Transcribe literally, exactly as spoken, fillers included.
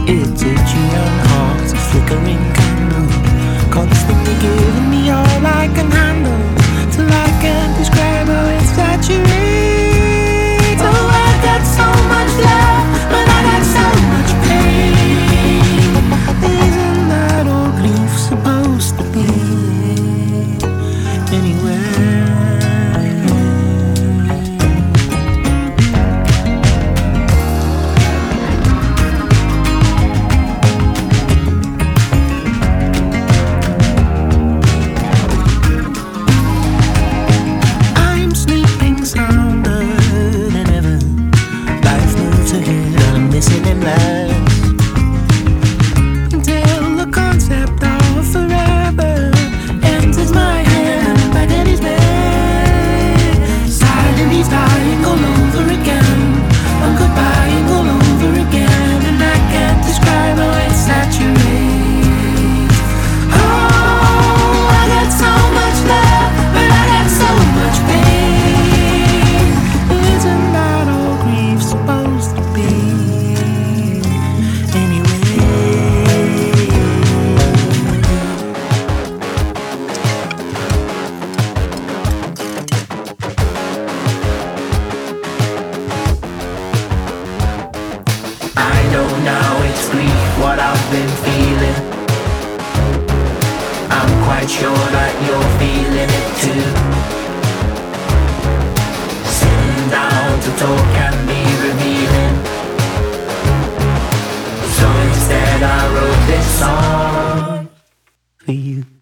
It's itchy and hot, a flickering candle, constantly giving me all I can handle, till I can't describe how it saturates. Oh, I got so much love, but I got so much pain. Isn't that all grief supposed to be? Anyway, missing him last, until the concept of forever enters my head back in his bed. Silent, he's dying all over again, I'm goodbying all over again, and I can't describe how it saturates. Oh, I got so much love, but I got so much pain. Isn't that all grief supposed to be? I know now it's grief, what I've been feeling. I'm quite sure that you're feeling it too. Sitting down to talk can be revealing, so instead I wrote this song for you.